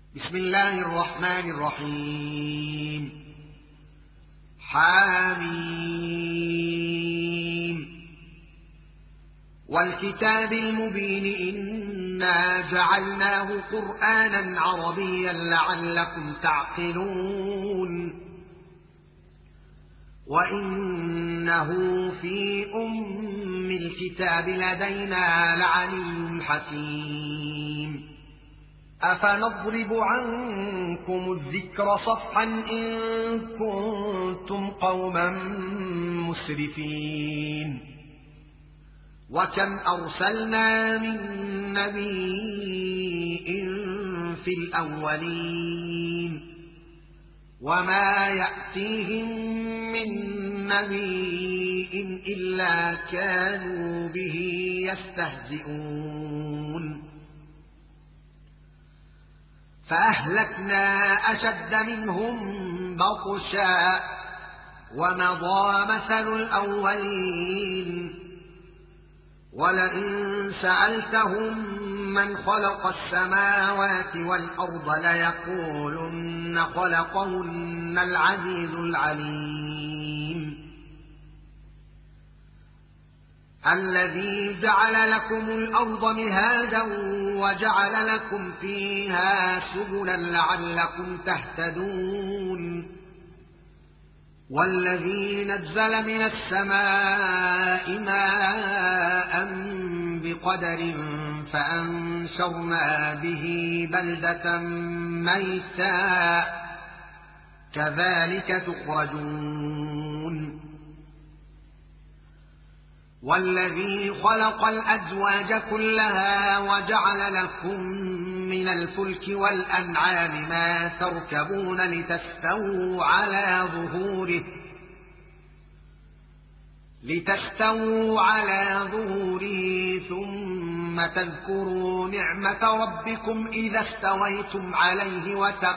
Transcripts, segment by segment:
بسم الله الرحمن الرحيم. حاميم. والكتاب المبين إنا جعلناه قرآنا عربيا لعلكم تعقلون وإنه في أم الكتاب لدينا لعلي حكيم. أفنضرب عنكم الذكر صفحا إن كنتم قوما مسرفين. وكم أرسلنا من نبي في الأولين وما يأتيهم من نبي إلا كانوا به يستهزئون. فأهلكنا أشد منهم بطشا ومضى مثل الأولين. ولئن سألتهم من خلق السماوات والأرض ليقولن خلقهن العزيز العليم. الذي جعل لكم الأرض مهادا وجعل لكم فيها سبلا لعلكم تهتدون. والذي نزل من السماء ماء بقدر فأنشرنا به بلدة ميتا كذلك تخرجون. والذي خلق الأزواج كلها وجعل لكم من الفلك والأنعام ما تركبون لتستووا على ظهوره ثم تذكروا نعمة ربكم إذا استويتم عليه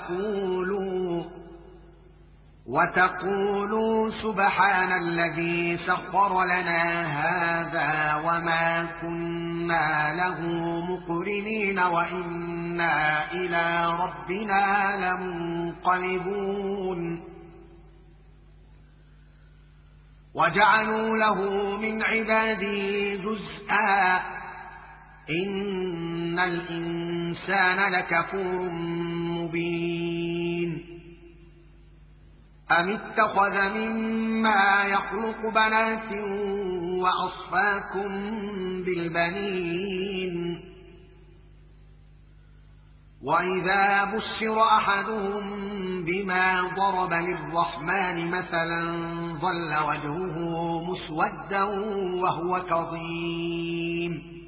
وتقولوا سبحان الذي سخر لنا هذا وما كنا له مقرنين وإنا إلى ربنا لمنقلبون. وجعلوا له من عباده جزءا إن الإنسان لكفور مبين. أم اتخذ مما يخلق بنات وأصفاكم بالبنين. وإذا بشر أحدهم بما ضرب للرحمن مثلا ظل وجهه مسودا وهو كظيم.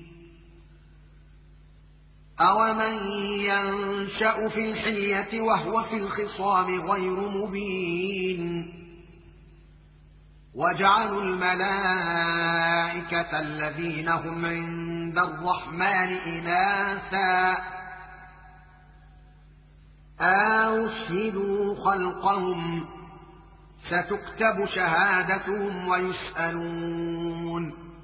أومن ينشأ في الحلية وهو في الخصام غير مبين. وجعلوا الملائكة الذين هم عند الرحمن إناثا أشهدوا خلقهم ستكتب شهادتهم ويسألون.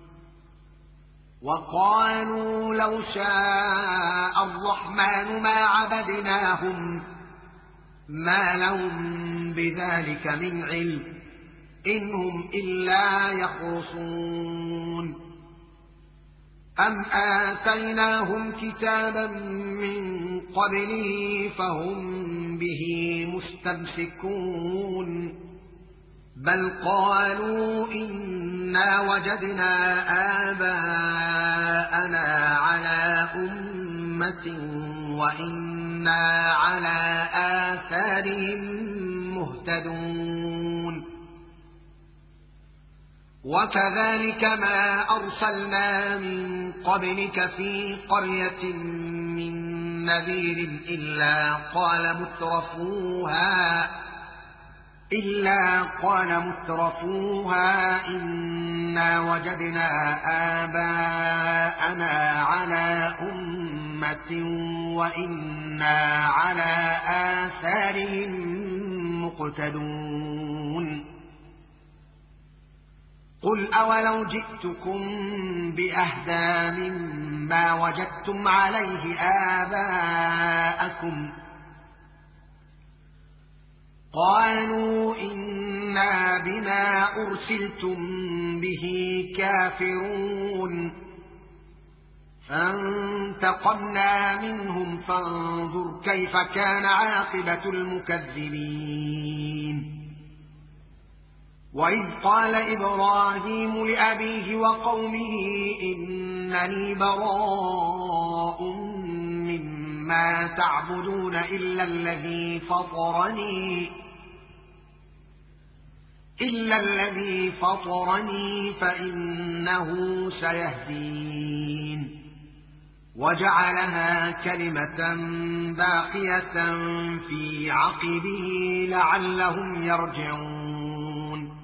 وقالوا لو شاء الرحمن ما عبدناهم ما لهم بذلك من علم إن هم إلا يخرصون. أم آتيناهم كتابا من قبله فهم به مستمسكون. بل قالوا إنا وجدنا آباءنا على أمة وإنا على آثارهم مهتدون. وكذلك ما أرسلنا من قبلك في قرية من نذير إلا قال مترفوها إنا وجدنا آباءنا على أمة وإنا على آثارهم مقتدون. قل أولو جئتكم بأهدى مما وجدتم عليه آباءكم أرسلتم به كافرون فانتقمنا منهم فانظر كيف كان عاقبة المكذبين وإذ قال إبراهيم لأبيه وقومه إنني براء مما تعبدون إلا الذي فطرني فإنه سيهدين وجعلها كلمة باقية في عقبه لعلهم يرجعون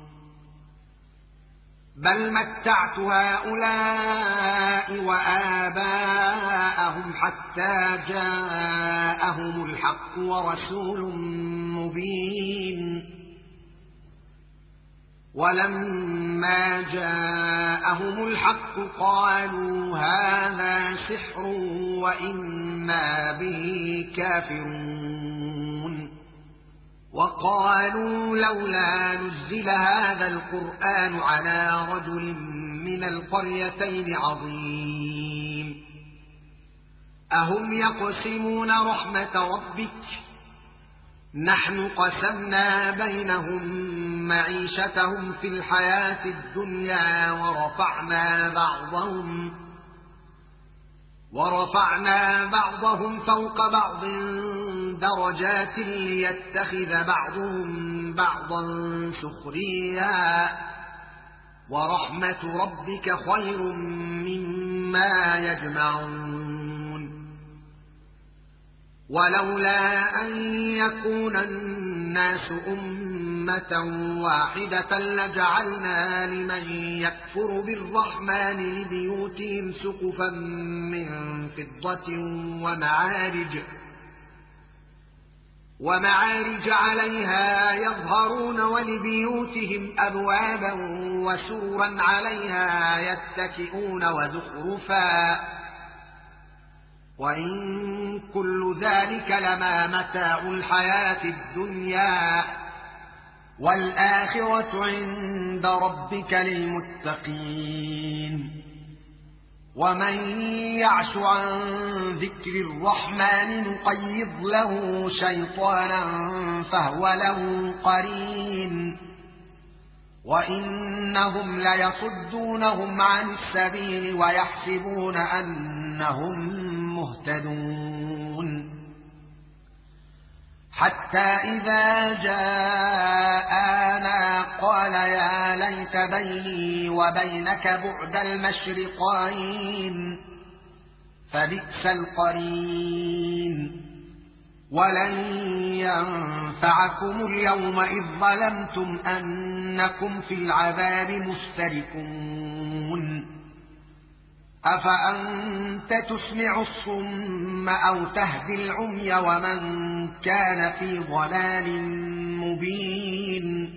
بل متعت هؤلاء وآباءهم حتى جاءهم الحق ورسول مبين ولما جاءهم الحق قالوا هذا سحر وإنا به كافرون وقالوا لولا نزل هذا القرآن على رجل من القريتين عظيم أهم يقسمون رحمة ربك نحن قسمنا بينهم معيشتهم في الحياة الدنيا ورفعنا بعضهم فوق بعض درجات ليتخذ بعضهم بعضا سخريا ورحمة ربك خير مما يجمعون ولولا أن يكون الناس أمة واحدة لجعلنا لمن يكفر بالرحمن لبيوتهم سقفا من فضة ومعارج عليها يظهرون ولبيوتهم أبوابا وسورا عليها يتكئون وزخرفا وإن كل ذلك لما متاع الحياة الدنيا والآخرة عند ربك للمتقين ومن يعش عن ذكر الرحمن نقيض له شيطانا فهو له قرين وإنهم ليصدونهم عن السبيل ويحسبون أنهم مهتدون حتى إذا جاءنا قال يا ليت بيني وبينك بعد المشرقين فبئس القرين ولن ينفعكم اليوم إذ ظلمتم أنكم في العذاب مشتركون أفأنت تسمع الصم أو تهدي العمي ومن كان في ضلال مبين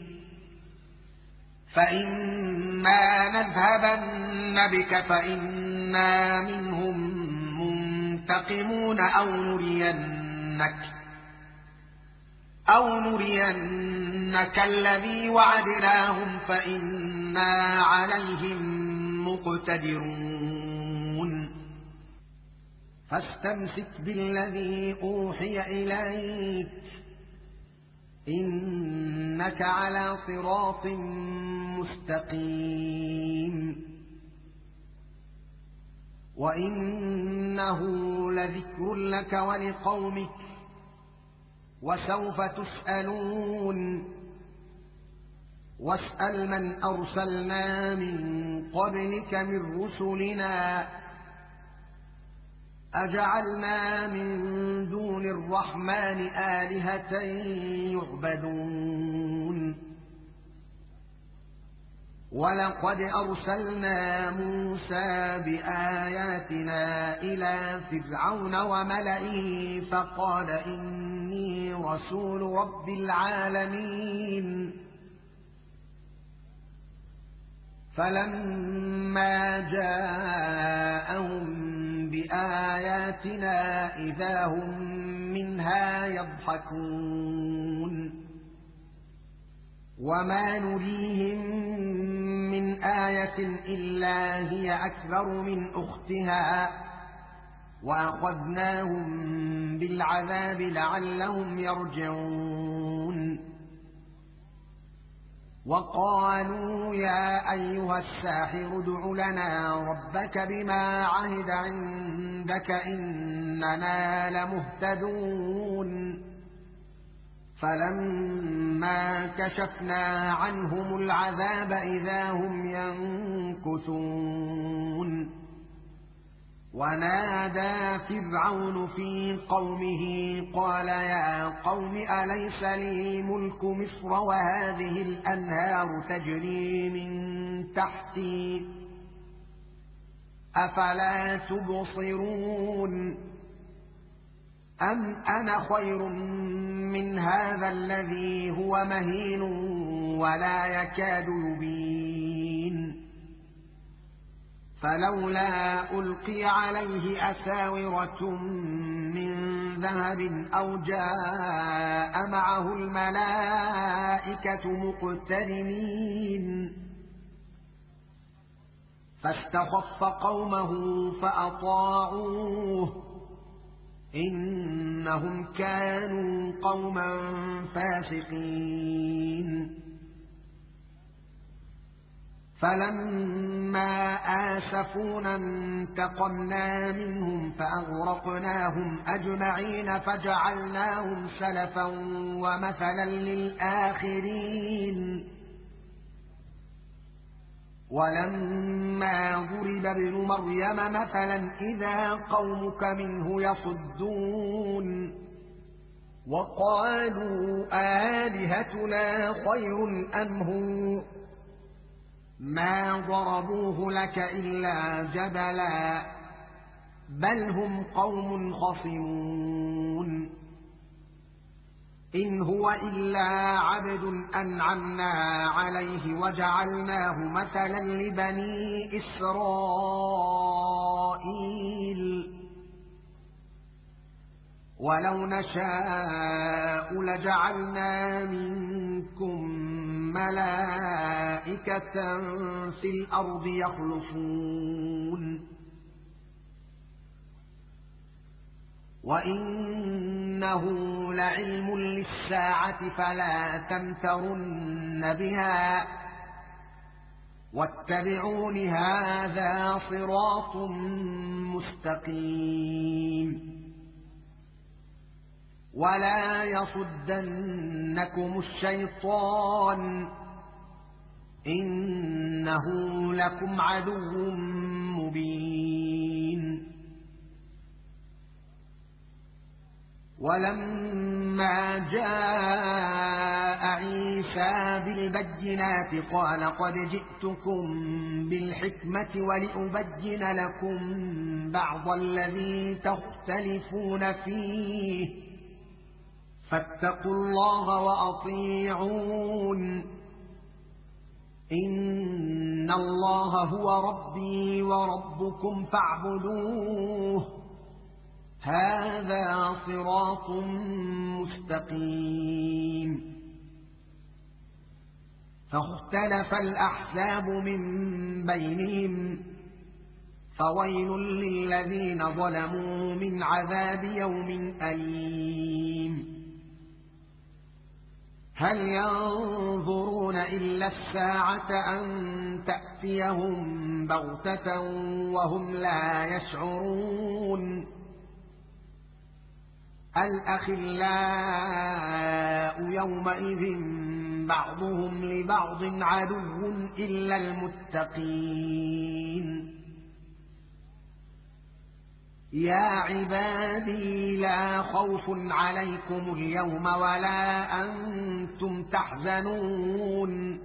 فإما نذهبن بك فإنا منهم منتقمون أو نرينك الذي وعدناهم فإنا عليهم مقتدرون فاستمسك بالذي أوحي إليك إنك على صراط مستقيم وإنه لذكر لك ولقومك وسوف تسألون واسأل من أرسلنا من قبلك من رسلنا أجعلنا من دون الرحمن آلهة يعبدون ولقد أرسلنا موسى بآياتنا إلى فرعون وملئه فقال إني رسول رب العالمين فلما جاءهم بآياتنا إذا هم منها يضحكون وما نريهم من آية إلا هي أكبر من أختها وأخذناهم بالعذاب لعلهم يرجعون وقالوا يا أيها الساحر ادع لنا ربك بما عهد عندك إننا لمهتدون فلما كشفنا عنهم العذاب إذا هم ينكثون ونادى فرعون في قومه قال يا قوم أليس لي ملك مصر وهذه الأنهار تجري من تحتي أفلا تبصرون أم أنا خير من هذا الذي هو مهين ولا يكاد يبين فلولا ألقي عليه أساورة من ذهب أو جاء معه الملائكة مقترنين فاستخف قومه فأطاعوه إنهم كانوا قوما فاسقين فلما آسفونا انتقمنا منهم فأغرقناهم أجمعين فجعلناهم سلفا ومثلا للآخرين ولما ضرب ابن مريم مثلا إذا قومك منه يصدون وقالوا آلهتنا خير أم هو ما ضربوه لك إلا جدلا بل هم قوم خصمون إن هو إلا عبد أنعمنا عليه وجعلناه مثلا لبني إسرائيل ولو نشاء لجعلنا منكم ملائكة في الأرض يخلفون وإنه لعلم للساعة فلا تمترن بها واتبعون هذا صراط مستقيم ولا يصدنكم الشيطان إنه لكم عدو مبين ولما جاء عيسى بالبينات قال قد جئتكم بالحكمة ولأبين لكم بعض الذي تختلفون فيه فاتقوا الله وأطيعون إن الله هو ربي وربكم فاعبدوه هذا صراط مستقيم فاختلف الأحزاب من بينهم فويل للذين ظلموا من عذاب يوم أليم هل ينظرون إلا الساعة أن تأتيهم بغتة وهم لا يشعرون الأخلاء يومئذ بعضهم لبعض عدو إلا المتقين يا عبادي لا خوف عليكم اليوم ولا أنتم تحزنون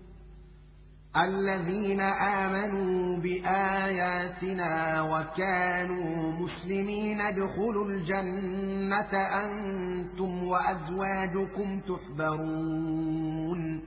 الذين آمنوا بآياتنا وكانوا مسلمين ادخلوا الجنة أنتم وأزواجكم تحبرون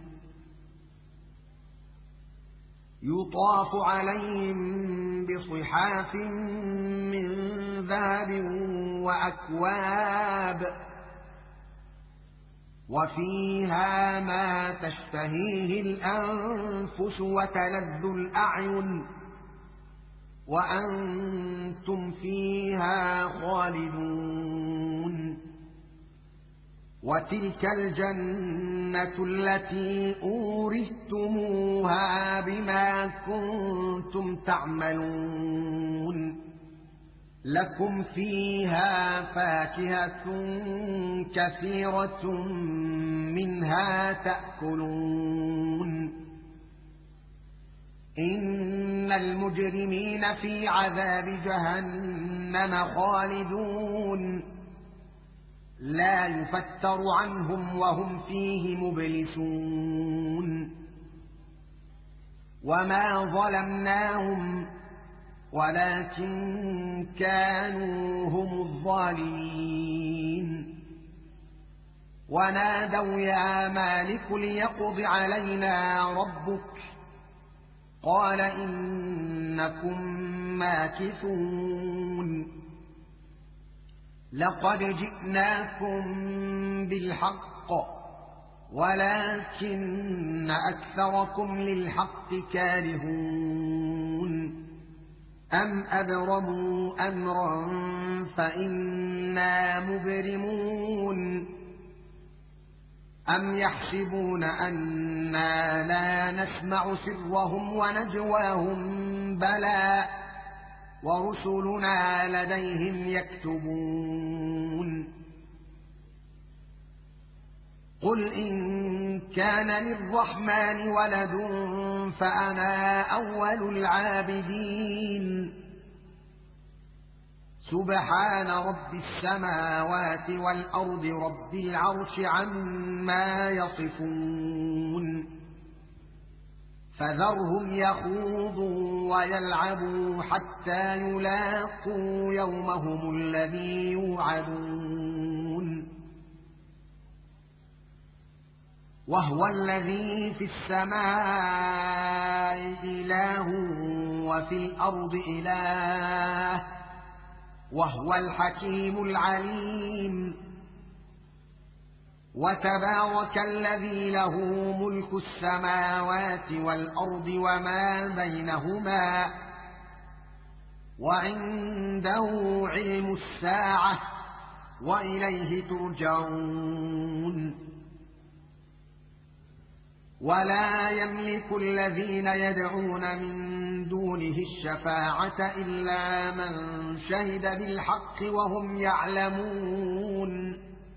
يطاف عليهم بصحاف من ذهب وأكواب وفيها ما تشتهيه الأنفس وتلذ الأعين وأنتم فيها خالدون وتلك الجنة التي أورثتموها بما كنتم تعملون لكم فيها فاكهة كثيرة منها تأكلون إن المجرمين في عذاب جهنم خالدون لا يفتر عنهم وهم فيه مبلسون وما ظلمناهم ولكن كانوا هم الظالمين ونادوا يا مالك ليقض علينا ربك قال إنكم ماكثون لقد جئناكم بالحق ولكن أكثركم للحق كارهون أم أبرموا أمرا فإنا مبرمون أم يحسبون أنا لا نسمع سرهم ونجواهم بلى ورسلنا لديهم يكتبون قل إن كان للرحمن ولد فأنا أول العابدين سبحان رب السماوات والأرض رب العرش عما يصفون فذرهم يخوضوا ويلعبوا حتى يلاقوا يومهم الذي يوعدون وهو الذي في السماء إله وفي الأرض إله وهو الحكيم العليم وتبارك الذي له ملك السماوات والأرض وما بينهما وعنده علم الساعة وإليه ترجعون ولا يملك الذين يدعون من دونه الشفاعة إلا من شهد بالحق وهم يعلمون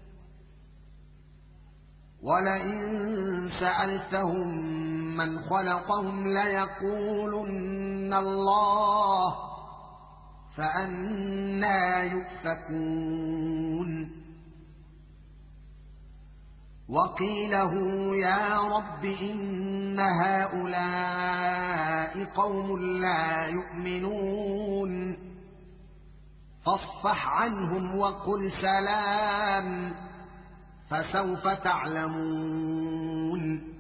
ولئن سألتهم من خلقهم ليقولن الله فأنى يؤفكون وقيله يا رب إن هؤلاء قوم لا يؤمنون فاصفح عنهم وقل سلام فسوف تعلمون